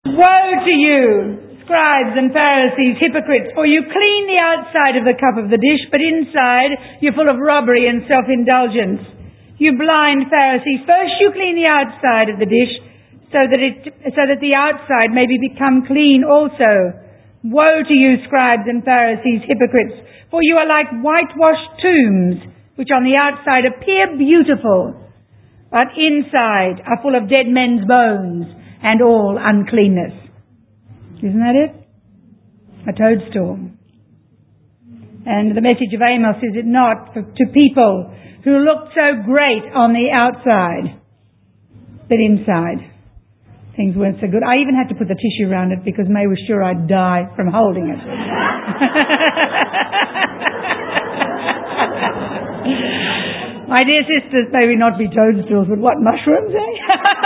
Woe to you, scribes and Pharisees, hypocrites, for you clean the outside of the cup of the dish, but inside you're full of robbery and self-indulgence. You blind Pharisees, first you clean the outside of the dish, so that the outside may become clean also. Woe to you, scribes and Pharisees, hypocrites, for you are like whitewashed tombs, which on the outside appear beautiful, but inside are full of dead men's bones and all uncleanness. Isn't that it? A toadstool. And the message of Amos, is it not, to people who look so great on the outside, but inside things weren't so good. I even had to put the tissue around it because May was sure I'd die from holding it. My dear sisters, maybe not be toadstools, but what, mushrooms, eh?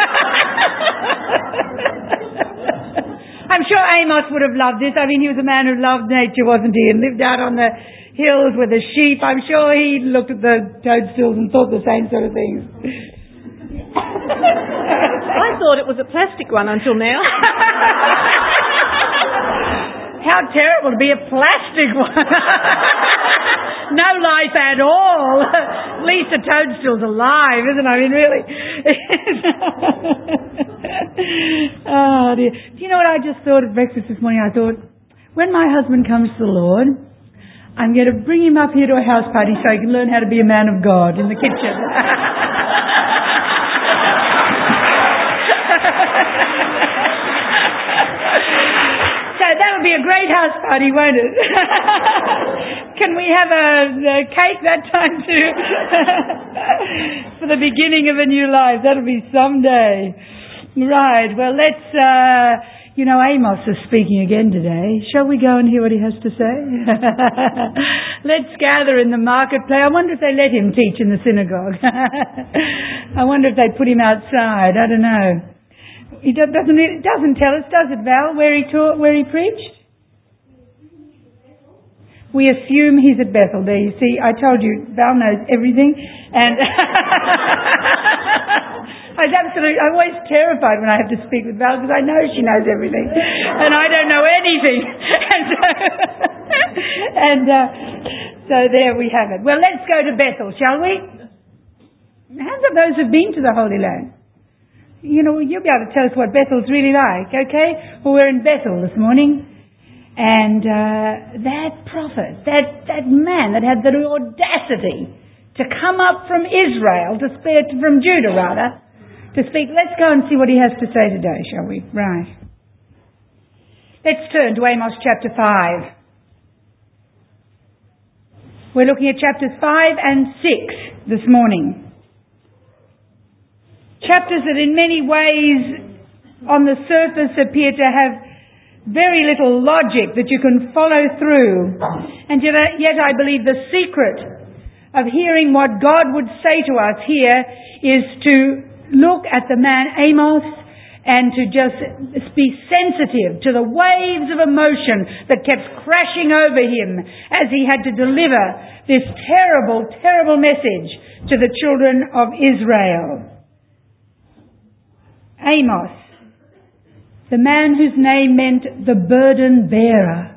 I'm sure Amos would have loved this. I mean, he was a man who loved nature, wasn't he? And lived out on the hills with the sheep. I'm sure he looked at the toadstools and thought the same sort of things. I thought it was a plastic one until now. How terrible to be a plastic one. No life at all. At least a toadstool's alive, isn't it? I mean, really. Oh, dear. Do you know what I just thought at breakfast this morning? I thought, when my husband comes to the Lord, I'm going to bring him up here to a house party so he can learn how to be a man of God in the kitchen. Be a great house party, won't it? Can we have a cake that time too? For the beginning of a new life. That'll be someday. Right, well let's, Amos is speaking again today. Shall we go and hear what he has to say? Let's gather in the marketplace. I wonder if they let him teach in the synagogue. I wonder if they put him outside. I don't know. It doesn't tell us, does it, Val, where he taught, where he preached? We assume he's at Bethel. There, you see, I told you, Val knows everything, and I'm always terrified when I have to speak with Val because I know she knows everything, and I don't know anything. So there we have it. Well, let's go to Bethel, shall we? Hands up those who've been to the Holy Land. You'll be able to tell us what Bethel's really like, okay? Well, we're in Bethel this morning, and that prophet, that man that had the audacity to come up from Israel, from Judah rather, to speak. Let's go and see what he has to say today, shall we? Right. Let's turn to Amos chapter 5. We're looking at chapters 5 and 6 this morning. Chapters that in many ways on the surface appear to have very little logic that you can follow through. And yet I believe the secret of hearing what God would say to us here is to look at the man Amos and to just be sensitive to the waves of emotion that kept crashing over him as he had to deliver this terrible, terrible message to the children of Israel. Amos, the man whose name meant the burden bearer,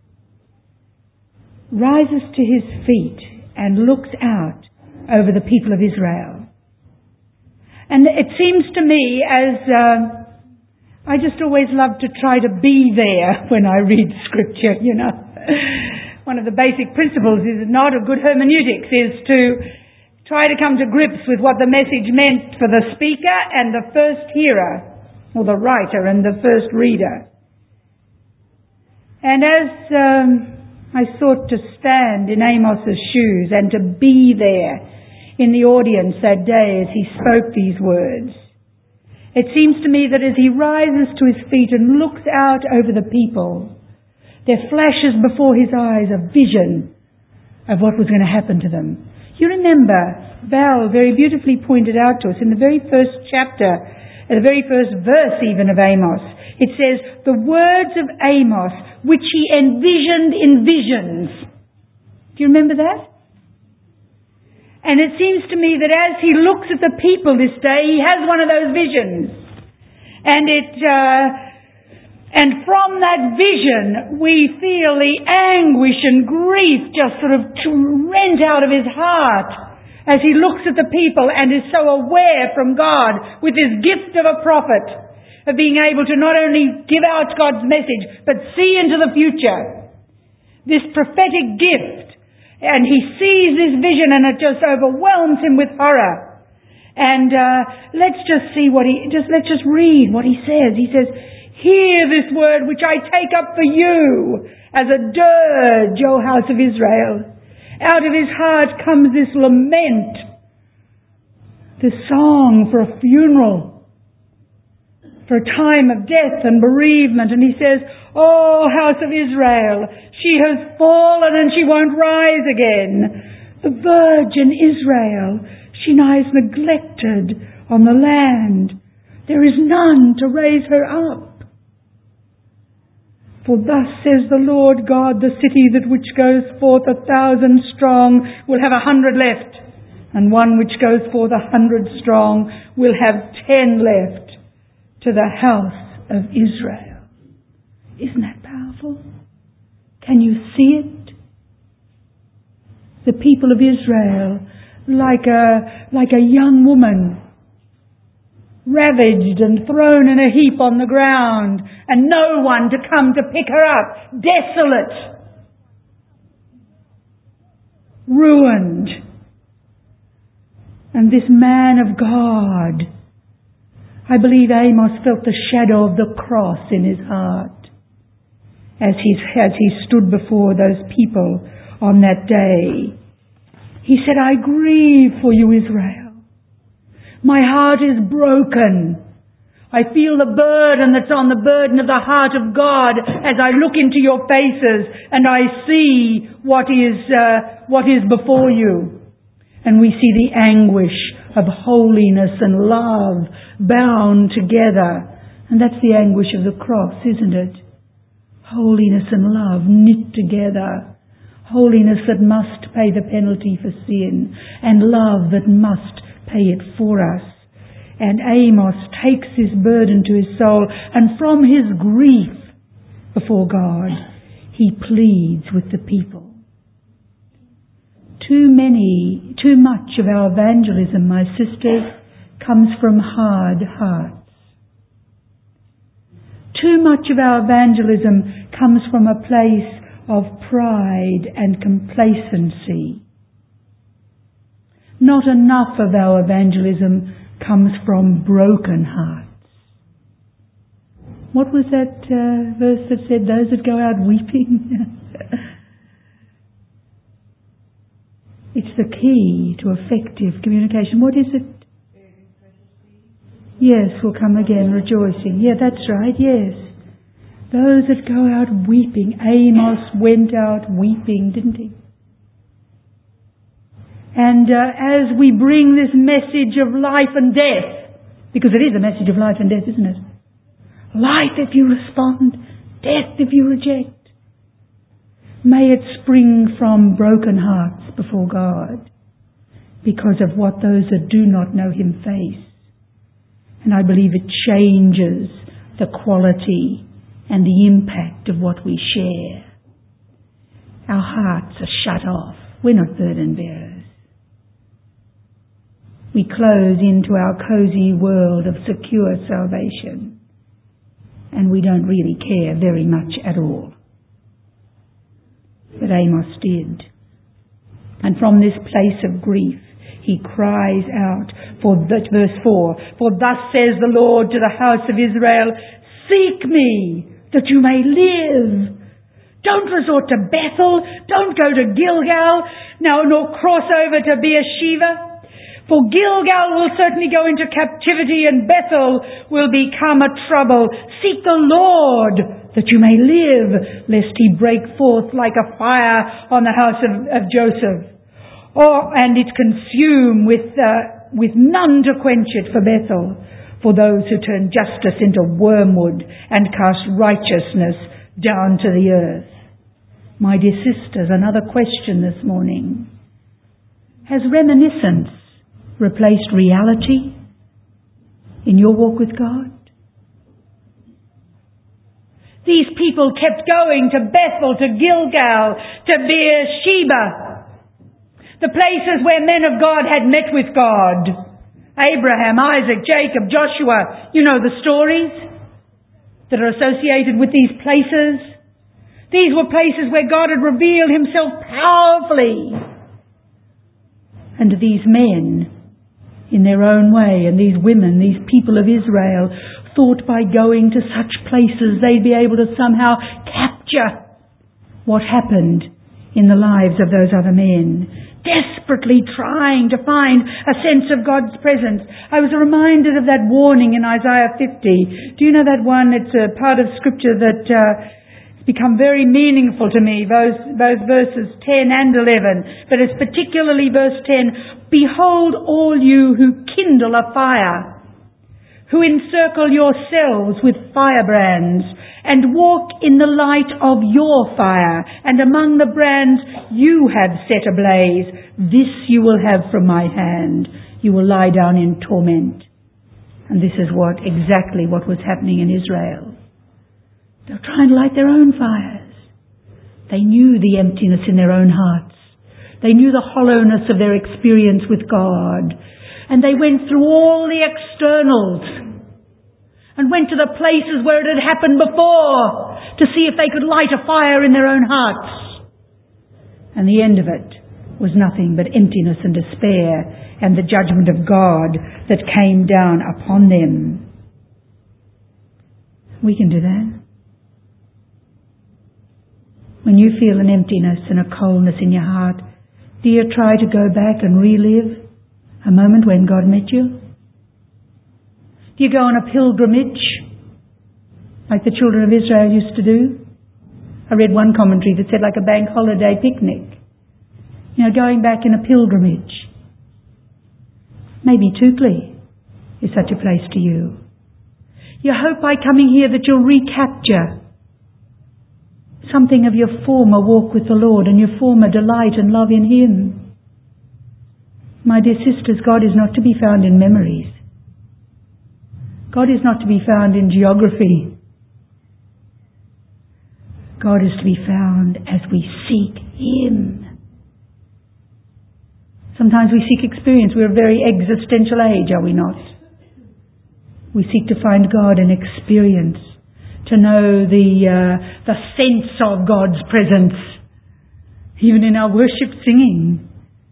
rises to his feet and looks out over the people of Israel. And it seems to me as I just always love to try to be there when I read Scripture, One of the basic principles is not of good hermeneutics is to try to come to grips with what the message meant for the speaker and the first hearer, or the writer and the first reader. And as I sought to stand in Amos's shoes and to be there in the audience that day as he spoke these words, it seems to me that as he rises to his feet and looks out over the people, there flashes before his eyes a vision of what was going to happen to them. You remember, Val very beautifully pointed out to us in the very first chapter, the very first verse even of Amos, it says, the words of Amos which he envisioned in visions. Do you remember that? And it seems to me that as he looks at the people this day, he has one of those visions. And it And from that vision, we feel the anguish and grief just sort of rent out of his heart as he looks at the people and is so aware from God with his gift of a prophet, of being able to not only give out God's message, but see into the future. This prophetic gift. And he sees this vision and it just overwhelms him with horror. And let's just see let's just read what he says. He says, "Hear this word which I take up for you as a dirge, O house of Israel." Out of his heart comes this lament, this song for a funeral, for a time of death and bereavement. And he says, "O house of Israel, she has fallen and she won't rise again. The virgin Israel, she lies neglected on the land. There is none to raise her up. For thus says the Lord God, the city that which goes forth 1,000 strong will have 100 left, and one which goes forth 100 strong will have 10 left to the house of Israel." Isn't that powerful? Can you see it? The people of Israel, like a young woman, ravaged and thrown in a heap on the ground, and no one to come to pick her up, desolate, ruined. And this man of God, I believe Amos felt the shadow of the cross in his heart as he stood before those people on that day. He said, "I grieve for you, Israel. My heart is broken. I feel the burden that's on the burden of the heart of God as I look into your faces and I see what is before you." And we see the anguish of holiness and love bound together. And that's the anguish of the cross, isn't it? Holiness and love knit together. Holiness that must pay the penalty for sin, and love that must pay it for us. And Amos takes this burden to his soul, and from his grief before God, he pleads with the people. Too much of our evangelism, my sisters, comes from hard hearts. Too much of our evangelism comes from a place of pride and complacency. Not enough of our evangelism comes from broken hearts. What was that verse that said, "Those that go out weeping"? It's the key to effective communication. What is it? Yes, will come again rejoicing. Yeah, that's right, yes. Those that go out weeping. Amos went out weeping, didn't he? And as we bring this message of life and death, because it is a message of life and death, isn't it? Life if you respond, death if you reject. May it spring from broken hearts before God because of what those that do not know Him face. And I believe it changes the quality and the impact of what we share. Our hearts are shut off. We're not burden bearers. We close into our cozy world of secure salvation, and we don't really care very much at all. But Amos did. And from this place of grief, he cries out, verse 4, "For thus says the Lord to the house of Israel, seek me, that you may live. Don't resort to Bethel. Don't go to Gilgal, nor cross over to Beersheba. For Gilgal will certainly go into captivity, and Bethel will become a trouble. Seek the Lord, that you may live, lest He break forth like a fire on the house of Joseph, and it consume with none to quench it for Bethel, for those who turn justice into wormwood and cast righteousness down to the earth." My dear sisters, another question this morning. Has reminiscence replaced reality in your walk with God? These people kept going to Bethel, to Gilgal, to Beersheba, the places where men of God had met with God. Abraham, Isaac, Jacob, Joshua. You know the stories that are associated with these places. These were places where God had revealed himself powerfully. And these men, in their own way, and these women, these people of Israel, thought by going to such places they'd be able to somehow capture what happened in the lives of those other men, desperately trying to find a sense of God's presence. I was reminded of that warning in Isaiah 50. Do you know that one? It's a part of Scripture that has become very meaningful to me, both verses 10 and 11. But it's particularly verse 10. Behold all you who kindle a fire, who encircle yourselves with firebrands, and walk in the light of your fire, and among the brands you have set ablaze. This you will have from my hand. You will lie down in torment. And this is exactly what was happening in Israel. They were trying to light their own fires. They knew the emptiness in their own hearts. They knew the hollowness of their experience with God. And they went through all the externals and went to the places where it had happened before to see if they could light a fire in their own hearts. And the end of it was nothing but emptiness and despair and the judgment of God that came down upon them. We can do that. When you feel an emptiness and a coldness in your heart, do you try to go back and relive a moment when God met you? Do you go on a pilgrimage like the children of Israel used to do? I read one commentary that said like a bank holiday picnic. You know, going back in a pilgrimage. Maybe Toukley is such a place to you. You hope by coming here that you'll recapture something of your former walk with the Lord and your former delight and love in Him. My dear sisters, God is not to be found in memories. God is not to be found in geography. God is to be found as we seek Him. Sometimes we seek experience. We're a very existential age, are we not? We seek to find God in experience, to know the sense of God's presence, even in our worship singing.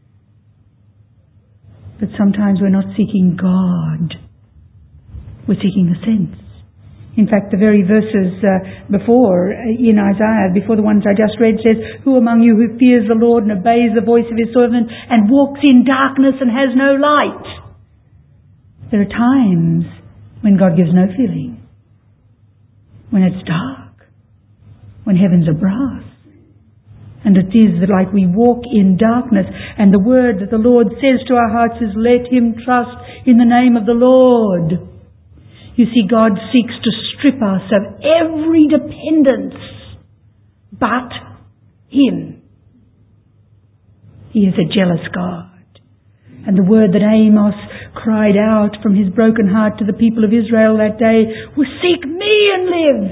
But sometimes we're not seeking God. We're seeking the sense. In fact, the very verses before in Isaiah, before the ones I just read, says, "Who among you who fears the Lord and obeys the voice of His servant and walks in darkness and has no light?" There are times when God gives no feeling. When it's dark. When heavens are brass. And it is like we walk in darkness. And the word that the Lord says to our hearts is, let him trust in the name of the Lord. You see, God seeks to strip us of every dependence but Him. He is a jealous God. And the word that Amos cried out from his broken heart to the people of Israel that day was, seek me and live.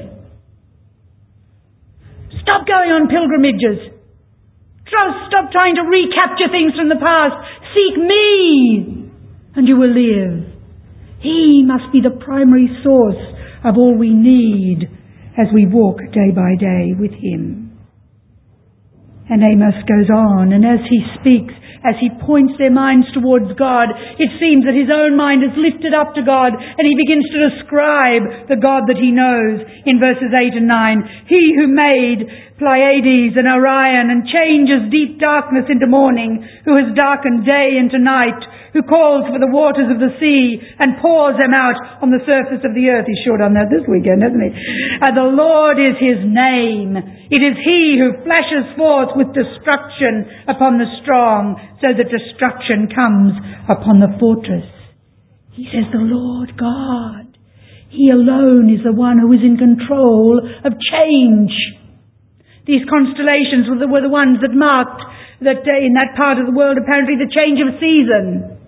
Stop going on pilgrimages. Stop trying to recapture things from the past. Seek me and you will live. He must be the primary source of all we need as we walk day by day with Him. And Amos goes on, and as he speaks, as he points their minds towards God, it seems that his own mind is lifted up to God, and he begins to describe the God that he knows in verses 8 and 9. He who made Pleiades and Orion and changes deep darkness into morning, who has darkened day into night, who calls for the waters of the sea and pours them out on the surface of the earth. He's sure done that this weekend, hasn't he? The Lord is His name. It is He who flashes forth with destruction upon the strong, so that destruction comes upon the fortress. He says the Lord God. He alone is the one who is in control of change. These constellations were the ones that marked that in that part of the world, apparently, the change of season.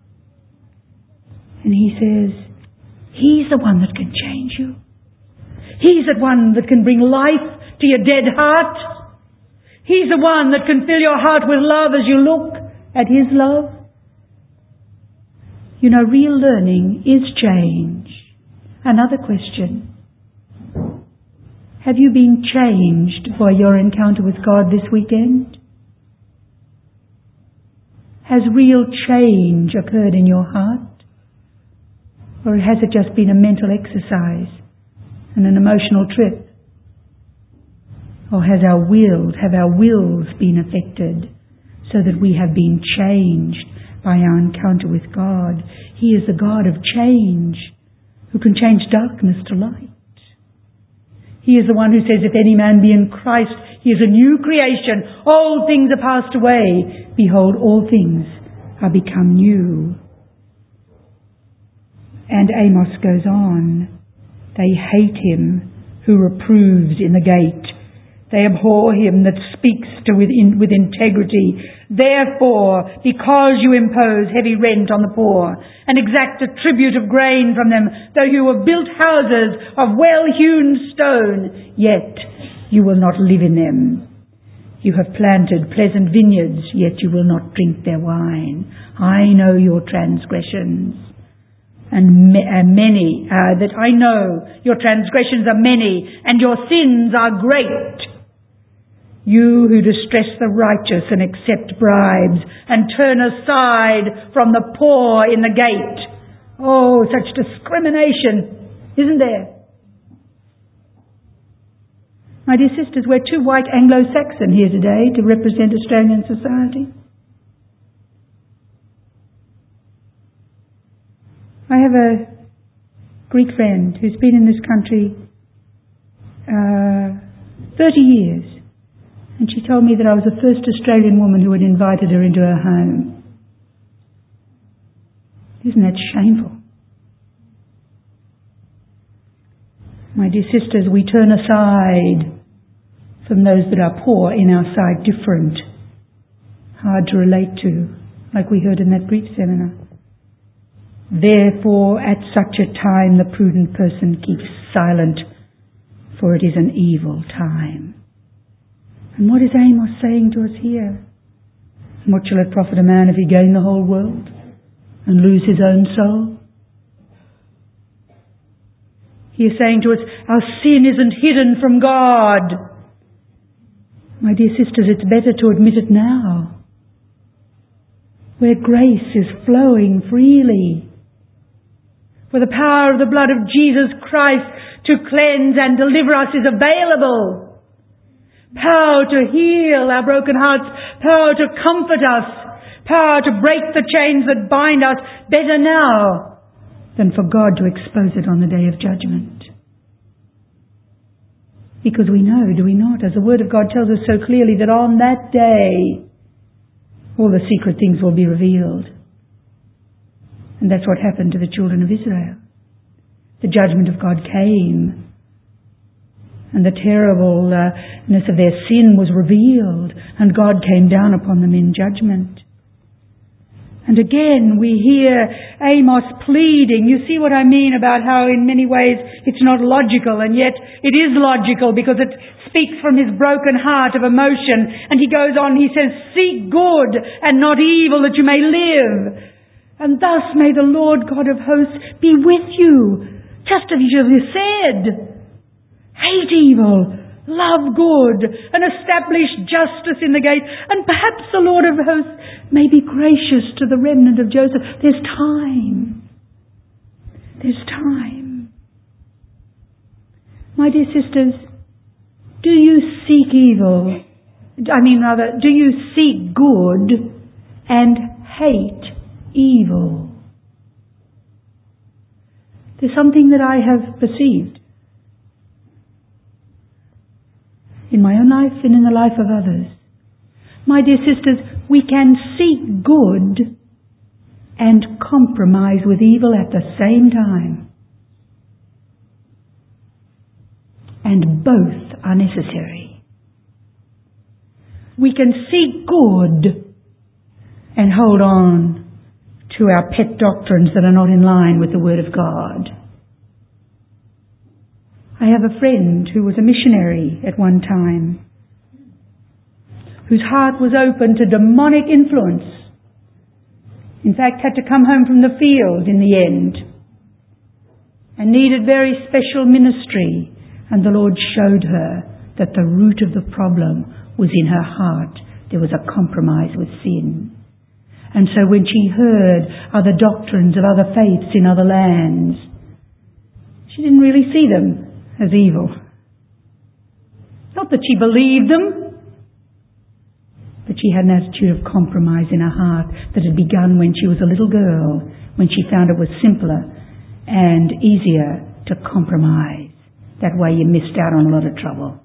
And He says, He's the one that can change you. He's the one that can bring life to your dead heart. He's the one that can fill your heart with love as you look at His love. You know, real learning is change. Another question. Have you been changed by your encounter with God this weekend? Has real change occurred in your heart? Or has it just been a mental exercise and an emotional trip? Or have our wills been affected so that we have been changed by our encounter with God? He is the God of change, who can change darkness to light. He is the one who says, if any man be in Christ, he is a new creation. All things are passed away. Behold, all things are become new. And Amos goes on. They hate him who reproves in the gate. They abhor him that speaks with integrity. Therefore, because you impose heavy rent on the poor and exact a tribute of grain from them, though you have built houses of well-hewn stone, yet you will not live in them. You have planted pleasant vineyards, yet you will not drink their wine. I know your transgressions. And many, that I know your transgressions are many, and your sins are great. You who distress the righteous and accept bribes and turn aside from the poor in the gate. Oh, such discrimination, isn't there? My dear sisters, we're too white Anglo-Saxon here today to represent Australian society. I have a Greek friend who's been in this country 30 years. And she told me that I was the first Australian woman who had invited her into her home. Isn't that shameful? My dear sisters, we turn aside from those that are poor, in our sight different, hard to relate to, like we heard in that Greek seminar. Therefore, at such a time, the prudent person keeps silent, for it is an evil time. And what is Amos saying to us here? What shall it profit a man if he gain the whole world and lose his own soul? He is saying to us, our sin isn't hidden from God. My dear sisters, it's better to admit it now, where grace is flowing freely, where the power of the blood of Jesus Christ to cleanse and deliver us is available. Power to heal our broken hearts, power to comfort us, power to break the chains that bind us, better now than for God to expose it on the day of judgment. Because we know, do we not, as the Word of God tells us so clearly, that on that day all the secret things will be revealed. And that's what happened to the children of Israel. The judgment of God came, and the terribleness of their sin was revealed, and God came down upon them in judgment. And again we hear Amos pleading. You see what I mean about how in many ways it's not logical, and yet it is logical because it speaks from his broken heart of emotion. And he goes on, he says, seek good and not evil that you may live. And thus may the Lord God of hosts be with you, just as you have said. Hate evil, love good, and establish justice in the gate. And perhaps the Lord of hosts may be gracious to the remnant of Joseph. There's time. There's time. My dear sisters, do you seek evil? Do you seek good and hate evil? There's something that I have perceived in my own life and in the life of others. My dear sisters, we can seek good and compromise with evil at the same time. And both are necessary. We can seek good and hold on to our pet doctrines that are not in line with the Word of God. I have a friend who was a missionary at one time, whose heart was open to demonic influence. In fact, had to come home from the field in the end and needed very special ministry. And the Lord showed her that the root of the problem was in her heart. There was a compromise with sin. And so when she heard other doctrines of other faiths in other lands, she didn't really see them as evil. Not that she believed them, but she had an attitude of compromise in her heart that had begun when she was a little girl, when she found it was simpler and easier to compromise. That way you missed out on a lot of trouble.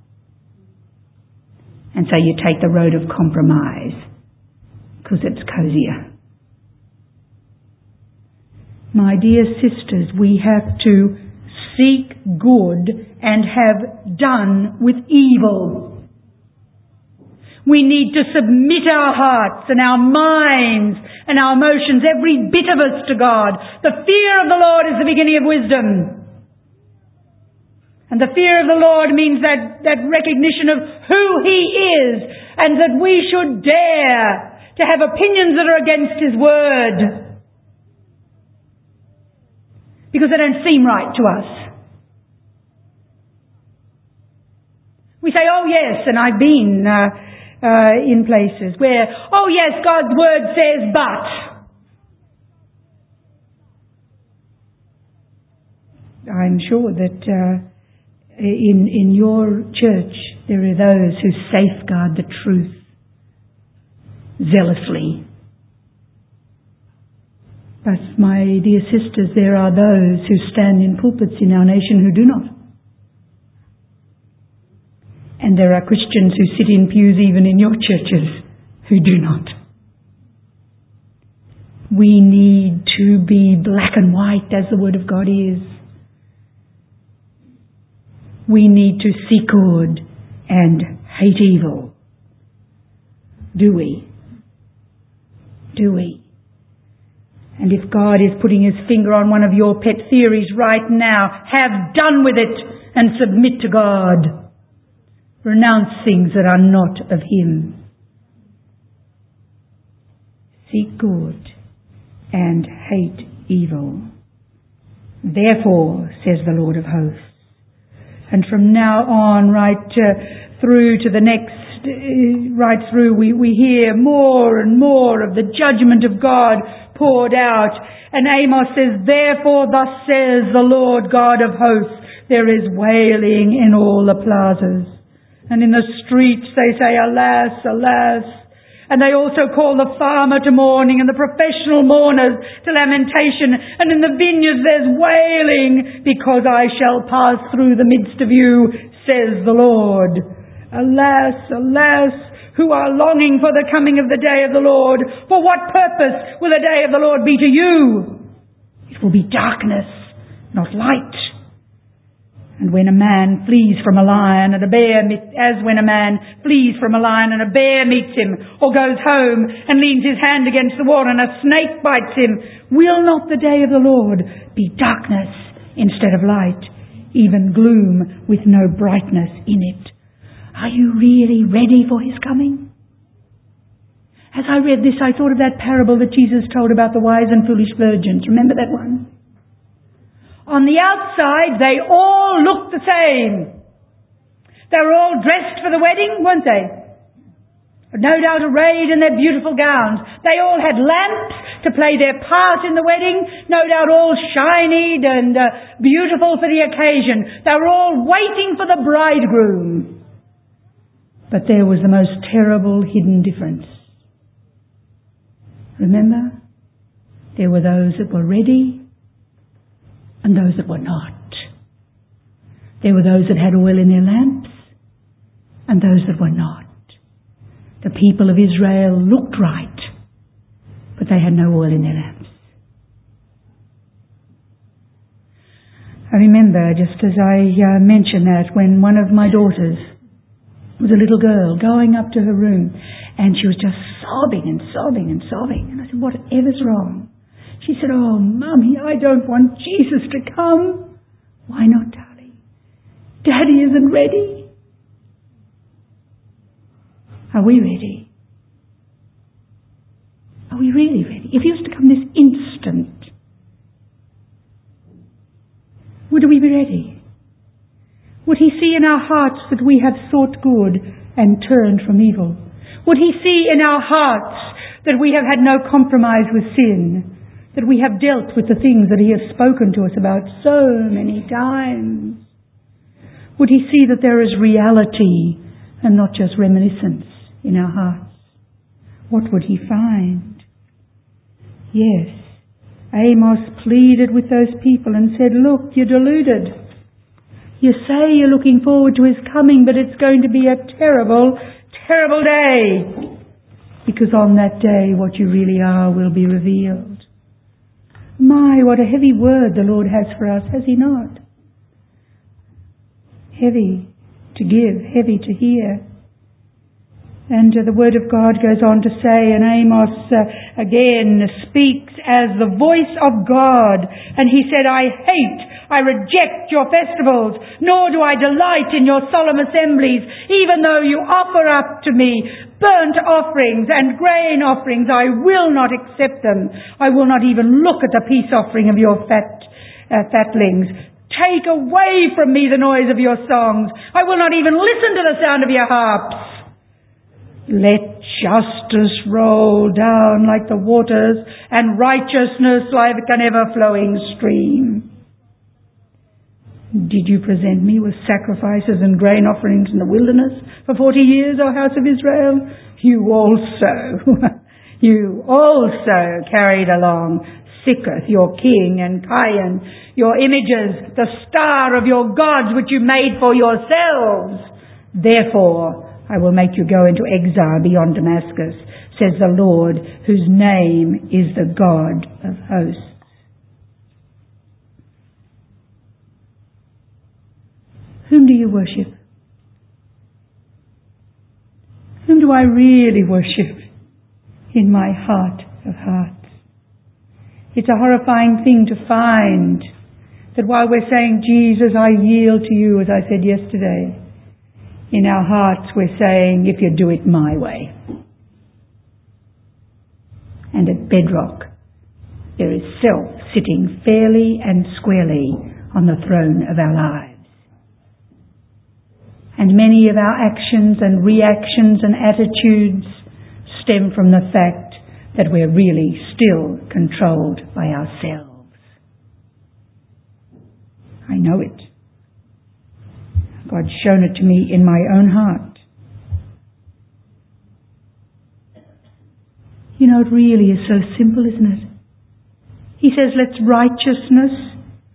And so you take the road of compromise because it's cozier. My dear sisters, we have to seek good and have done with evil. We need to submit our hearts and our minds and our emotions, every bit of us, to God. The fear of the Lord is the beginning of wisdom. And the fear of the Lord means that recognition of who He is, and that we should dare to have opinions that are against His word, because they don't seem right to us. We say, oh yes, and I've been in places where, oh yes, God's word says, but. I'm sure that in your church there are those who safeguard the truth zealously. But my dear sisters, there are those who stand in pulpits in our nation who do not. And there are Christians who sit in pews even in your churches who do not. We need to be black and white as the Word of God is. We need to seek good and hate evil. Do we? Do we? And if God is putting His finger on one of your pet theories right now, have done with it and submit to God. Renounce things that are not of Him. Seek good and hate evil. Therefore, says the Lord of hosts. And from now on, right through to the next, right through, we hear more and more of the judgment of God poured out. And Amos says, therefore thus says the Lord God of hosts, there is wailing in all the plazas. And in the streets they say, alas, alas. And they also call the farmer to mourning and the professional mourners to lamentation. And in the vineyards there's wailing, because I shall pass through the midst of you, says the Lord. Alas, alas, who are longing for the coming of the day of the Lord. For what purpose will the day of the Lord be to you? It will be darkness, not light. And when a man flees from a lion and a bear, as when a man flees from a lion and a bear meets him, or goes home and leans his hand against the wall and a snake bites him, will not the day of the Lord be darkness instead of light, even gloom with no brightness in it? Are you really ready for His coming? As I read this, I thought of that parable that Jesus told about the wise and foolish virgins. Remember that one? On the outside, they all looked the same. They were all dressed for the wedding, weren't they? No doubt arrayed in their beautiful gowns. They all had lamps to play their part in the wedding. No doubt all shinied and beautiful for the occasion. They were all waiting for the bridegroom. But there was the most terrible hidden difference. Remember? There were those that were ready and those that were not. There were those that had oil in their lamps and those that were not. The people of Israel looked right, but they had no oil in their lamps. I remember, just as I mentioned that, when one of my daughters was a little girl going up to her room, and she was just sobbing and sobbing and sobbing. And I said, whatever's wrong? She said, oh, Mummy, I don't want Jesus to come. Why not, darling? Daddy isn't ready. Are we ready? Are we really ready? If he was to come this instant, would we be ready? Would he see in our hearts that we have sought good and turned from evil? Would he see in our hearts that we have had no compromise with sin, that we have dealt with the things that he has spoken to us about so many times? Would he see that there is reality and not just reminiscence in our hearts? What would he find? Yes, Amos pleaded with those people and said, look, you're deluded. You say you're looking forward to his coming, but it's going to be a terrible, terrible day. Because on that day, what you really are will be revealed. My, what a heavy word the Lord has for us, has he not? Heavy to give, heavy to hear. And the word of God goes on to say, and Amos again speaks as the voice of God. And he said, I reject your festivals, nor do I delight in your solemn assemblies. Even though you offer up to me burnt offerings and grain offerings, I will not accept them. I will not even look at the peace offering of your fatlings. Take away from me the noise of your songs. I will not even listen to the sound of your harps. Let justice roll down like the waters, and righteousness like an ever-flowing stream. Did you present me with sacrifices and grain offerings in the wilderness for 40 years, O house of Israel? You also carried along Sikkoth, your king, and Kian, your images, the star of your gods which you made for yourselves. Therefore, I will make you go into exile beyond Damascus, says the Lord, whose name is the God of hosts. Whom do you worship? Whom do I really worship in my heart of hearts? It's a horrifying thing to find that while we're saying, Jesus, I yield to you, as I said yesterday, in our hearts we're saying, if you do it my way. And at bedrock, there is self sitting fairly and squarely on the throne of our lives. And many of our actions and reactions and attitudes stem from the fact that we're really still controlled by ourselves. I know it. God's shown it to me in my own heart. You know, it really is so simple, isn't it? He says, let righteousness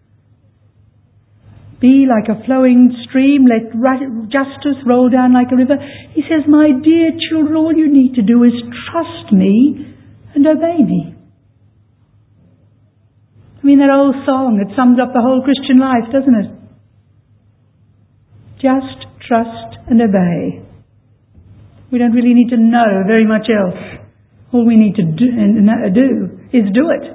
be like a flowing stream, let justice roll down like a river. He says, my dear children, all you need to do is trust me and obey me. I mean, that old song, it sums up the whole Christian life, doesn't it? Just trust and obey. We don't really need to know very much else. All we need to do is do it.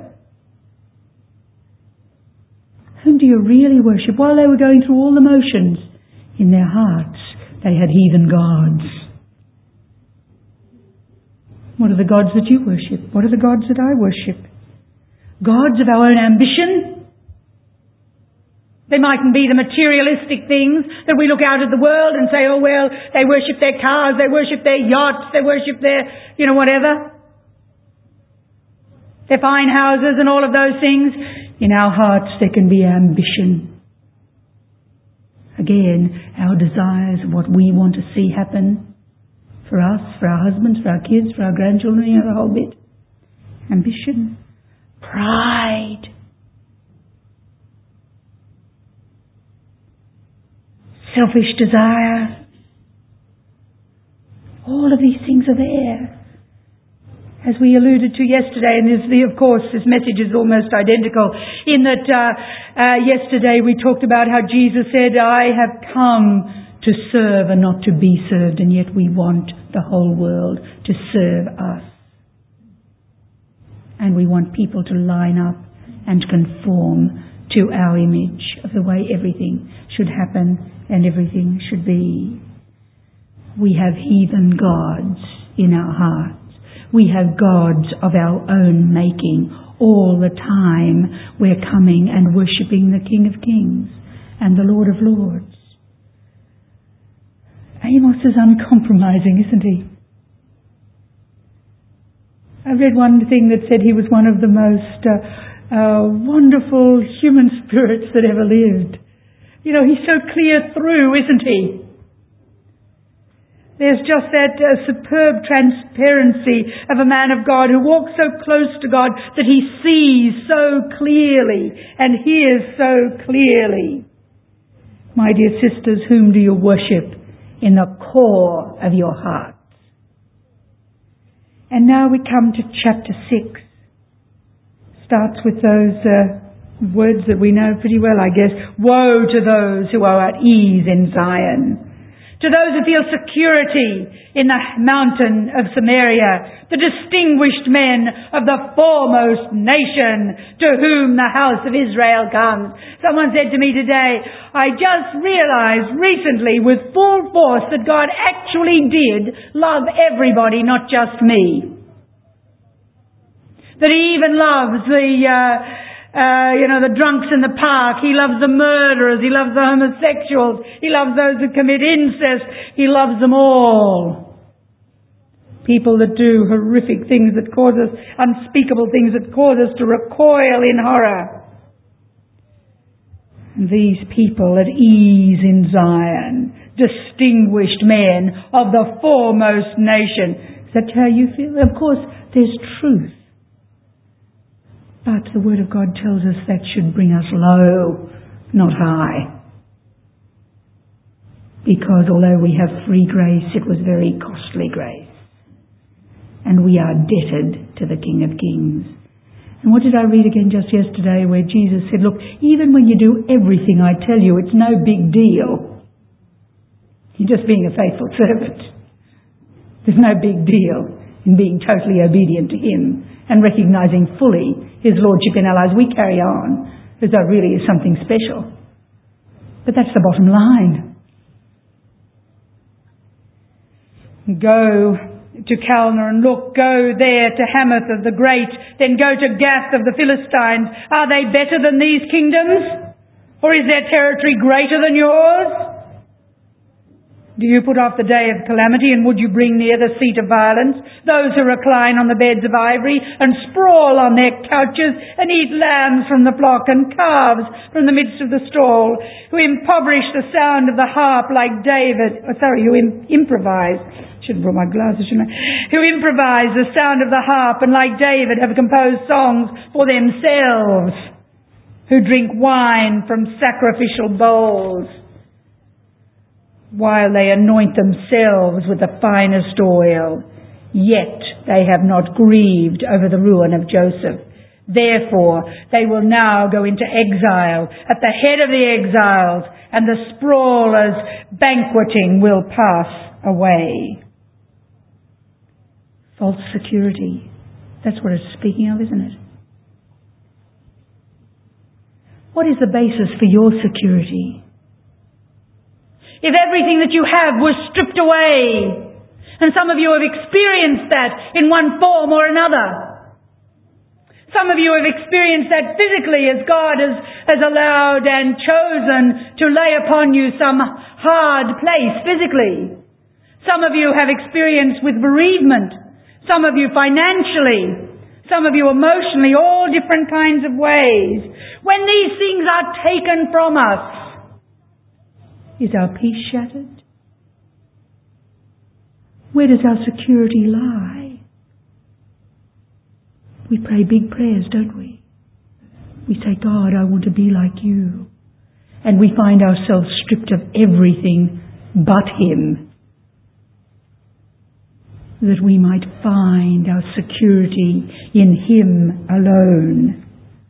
Whom do you really worship? While they were going through all the motions, in their hearts they had heathen gods. What are the gods that you worship? What are the gods that I worship? Gods of our own ambition? They mightn't be the materialistic things that we look out at the world and say, oh well, they worship their cars, they worship their yachts, they worship their, whatever. Their fine houses and all of those things. In our hearts there can be ambition. Again, our desires, what we want to see happen for us, for our husbands, for our kids, for our grandchildren, the whole bit. Ambition. Pride. Selfish desire. All of these things are there. As we alluded to yesterday, and of course this message is almost identical, in that yesterday we talked about how Jesus said, I have come to serve and not to be served, and yet we want the whole world to serve us. And we want people to line up and conform to our image of the way everything should happen and everything should be. We have heathen gods in our hearts. We have gods of our own making. All the time we're coming and worshipping the King of Kings and the Lord of Lords. Amos is uncompromising, isn't he? I read one thing that said he was one of the most wonderful human spirits that ever lived. You know, he's so clear through, isn't he? There's just that superb transparency of a man of God who walks so close to God that he sees so clearly and hears so clearly. My dear sisters, whom do you worship in the core of your hearts? And now we come to chapter 6. Starts with those words that we know pretty well, I guess. Woe to those who are at ease in Zion. To those who feel security in the mountain of Samaria, the distinguished men of the foremost nation to whom the house of Israel comes. Someone said to me today, I just realized recently with full force that God actually did love everybody, not just me. That he even loves the drunks in the park. He loves the murderers. He loves the homosexuals. He loves those who commit incest. He loves them all. People that do horrific things that cause us, unspeakable things that cause us to recoil in horror. And these people at ease in Zion, distinguished men of the foremost nation. Is that how you feel? Of course, there's truth. But the Word of God tells us that should bring us low, not high. Because although we have free grace, it was very costly grace. And we are indebted to the King of Kings. And what did I read again just yesterday where Jesus said, look, even when you do everything I tell you, it's no big deal. You're just being a faithful servant. There's no big deal in being totally obedient to Him and recognising fully His Lordship in our lives. We carry on as though really is something special. But that's the bottom line. Go to Calneh and look, go there to Hamath of the Great, then go to Gath of the Philistines. Are they better than these kingdoms? Or is their territory greater than yours? Do you put off the day of calamity, and would you bring near the seat of violence those who recline on the beds of ivory and sprawl on their couches and eat lambs from the flock and calves from the midst of the stall, who impoverish the sound of the harp like David, who improvise, shouldn't put my glasses, shouldn't I? Who improvise the sound of the harp and like David have composed songs for themselves, who drink wine from sacrificial bowls, while they anoint themselves with the finest oil, yet they have not grieved over the ruin of Joseph. Therefore, they will now go into exile at the head of the exiles, and the sprawlers banqueting will pass away. False security. That's what it's speaking of, isn't it? What is the basis for your security? If everything that you have was stripped away, and some of you have experienced that in one form or another. Some of you have experienced that physically as God has allowed and chosen to lay upon you some hard place physically. Some of you have experienced with bereavement. Some of you financially. Some of you emotionally, all different kinds of ways. When these things are taken from us, is our peace shattered? Where does our security lie? We pray big prayers, don't we? We say, God, I want to be like you. And we find ourselves stripped of everything but Him, that we might find our security in Him alone.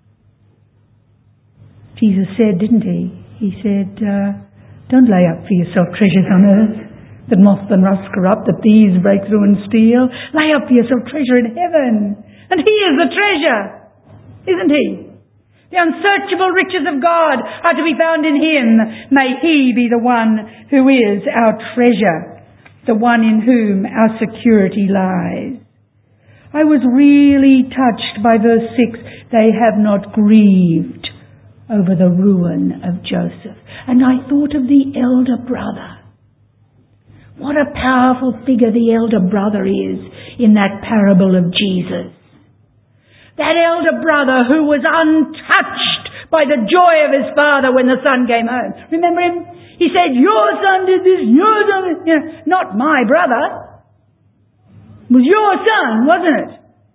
Jesus said, didn't He? He said, don't lay up for yourself treasures on earth that moth and rust corrupt, that thieves break through and steal. Lay up for yourself treasure in heaven. And He is the treasure, isn't He? The unsearchable riches of God are to be found in Him. May He be the one who is our treasure, the one in whom our security lies. I was really touched by verse 6. They have not grieved over the ruin of Joseph. And I thought of the elder brother. What a powerful figure the elder brother is in that parable of Jesus. That elder brother who was untouched by the joy of his father when the son came home. Remember him? He said, your son did this, your son did this. Not my brother. It was your son, wasn't it?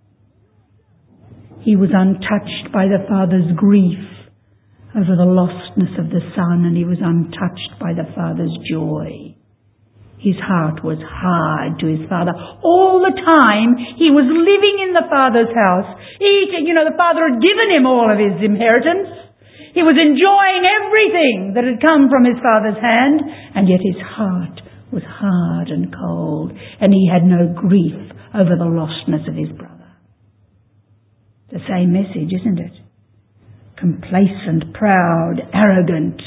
He was untouched by the father's grief over the lostness of the son, and he was untouched by the father's joy. His heart was hard to his father. All the time he was living in the father's house, eating. The father had given him all of his inheritance. He was enjoying everything that had come from his father's hand, and yet his heart was hard and cold, and he had no grief over the lostness of his brother. The same message, isn't it? Complacent, proud, arrogant,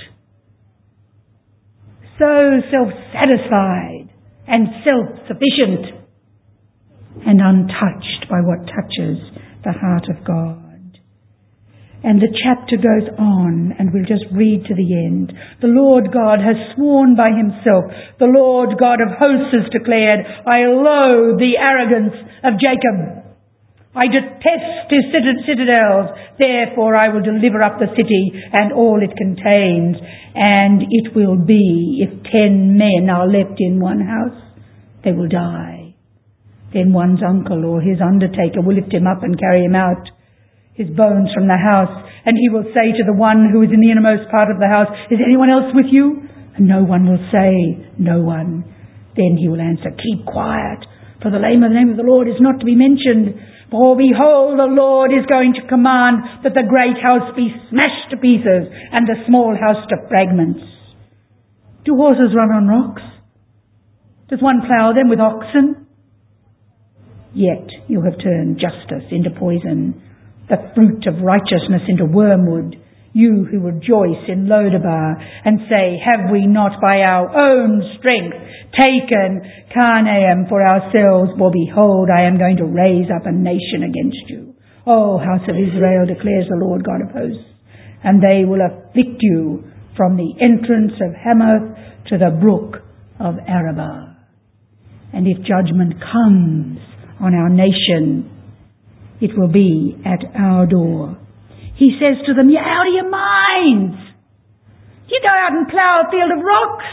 so self-satisfied and self-sufficient and untouched by what touches the heart of God. And the chapter goes on, and we'll just read to the end. The Lord God has sworn by himself. The Lord God of hosts has declared, I loathe the arrogance of Jacob. I detest his citadels. Therefore I will deliver up the city and all it contains. And it will be, if 10 men are left in one house, they will die. Then one's uncle or his undertaker will lift him up and carry him out, his bones from the house. And he will say to the one who is in the innermost part of the house, is anyone else with you? And no one will say, no one. Then he will answer, keep quiet, for the name of the Lord is not to be mentioned. For behold, the Lord is going to command that the great house be smashed to pieces and the small house to fragments. Do horses run on rocks? Does one plough them with oxen? Yet you have turned justice into poison, the fruit of righteousness into wormwood. You who rejoice in Lodabar and say, have we not by our own strength taken Carnaim for ourselves? For behold, I am going to raise up a nation against you. O house of Israel, declares the Lord God of hosts, and they will afflict you from the entrance of Hamath to the brook of Arabah. And if judgment comes on our nation, it will be at our door. He says to them, you're out of your minds. You go out and plough a field of rocks.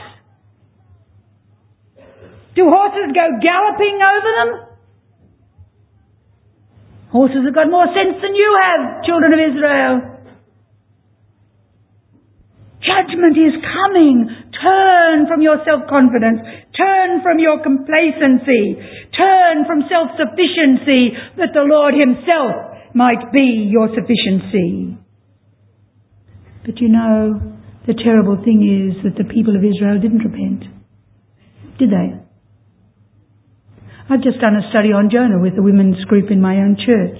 Do horses go galloping over them? Horses have got more sense than you have, children of Israel. Judgment is coming. Turn from your self-confidence. Turn from your complacency. Turn from self-sufficiency, that the Lord himself might be your sufficiency. But the terrible thing is that the people of Israel didn't repent. Did they? I've just done a study on Jonah with the women's group in my own church.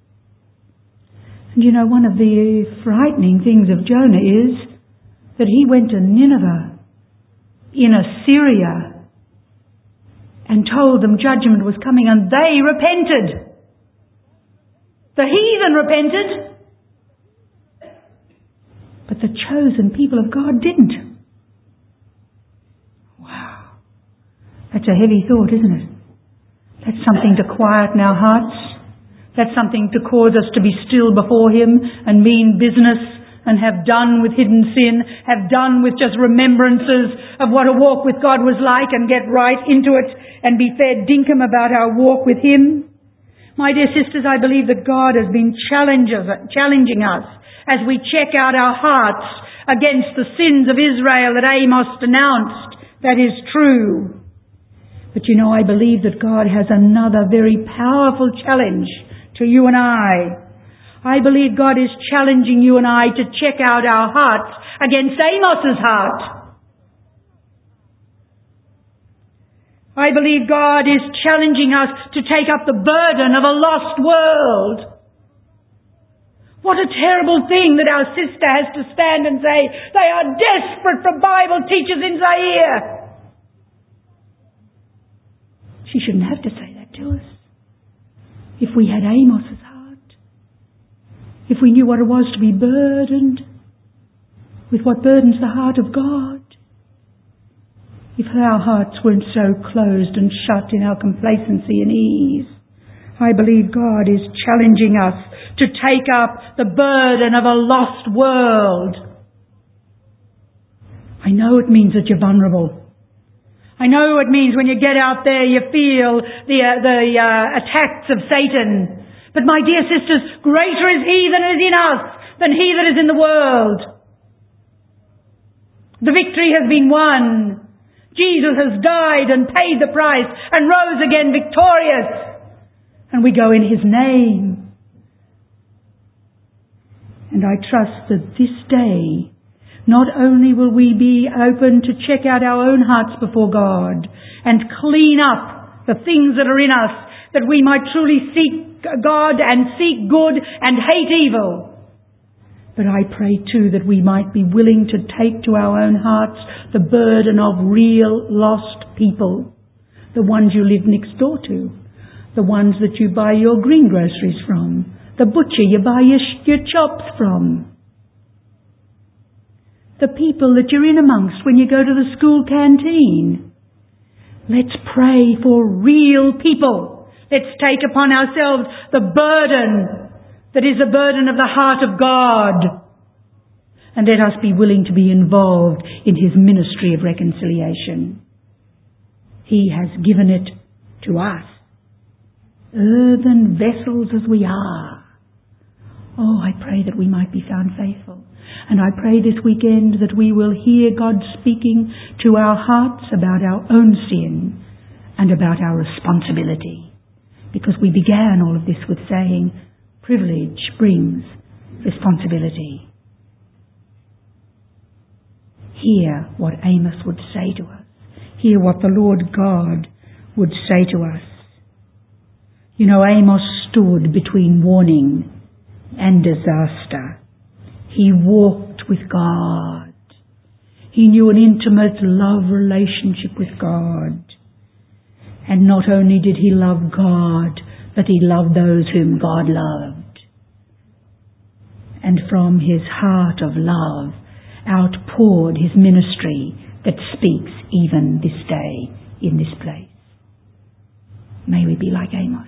And one of the frightening things of Jonah is that he went to Nineveh in Assyria and told them judgment was coming, and they repented. The heathen repented, but the chosen people of God didn't. Wow. That's a heavy thought, isn't it? That's something to quieten our hearts. That's something to cause us to be still before him and mean business and have done with hidden sin, have done with just remembrances of what a walk with God was like, and get right into it and be fair dinkum about our walk with him. My dear sisters, I believe that God has been challenging us as we check out our hearts against the sins of Israel that Amos denounced. That is true. But I believe that God has another very powerful challenge to you and I. I believe God is challenging you and I to check out our hearts against Amos's heart. I believe God is challenging us to take up the burden of a lost world. What a terrible thing that our sister has to stand and say, they are desperate for Bible teachers in Zaire. She shouldn't have to say that to us. If we had Amos's heart, if we knew what it was to be burdened with what burdens the heart of God, if our hearts weren't so closed and shut in our complacency and ease, I believe God is challenging us to take up the burden of a lost world. I know it means that you're vulnerable. I know it means when you get out there you feel the attacks of Satan. But my dear sisters, greater is He that is in us than he that is in the world. The victory has been won. Jesus has died and paid the price and rose again victorious. And we go in His name. And I trust that this day, not only will we be open to check out our own hearts before God and clean up the things that are in us, that we might truly seek God and seek good and hate evil. But I pray too that we might be willing to take to our own hearts the burden of real lost people, the ones you live next door to, the ones that you buy your greengroceries from, the butcher you buy your chops from, the people that you're in amongst when you go to the school canteen. Let's pray for real people. Let's take upon ourselves the burden that is the burden of the heart of God. And let us be willing to be involved in His ministry of reconciliation. He has given it to us, earthen vessels as we are. Oh, I pray that we might be found faithful. And I pray this weekend that we will hear God speaking to our hearts about our own sin and about our responsibility. Because we began all of this with saying, privilege brings responsibility. Hear what Amos would say to us. Hear what the Lord God would say to us. You know, Amos stood between warning and disaster. He walked with God. He knew an intimate love relationship with God. And not only did he love God, but he loved those whom God loved. And from his heart of love outpoured his ministry that speaks even this day in this place. May we be like Amos.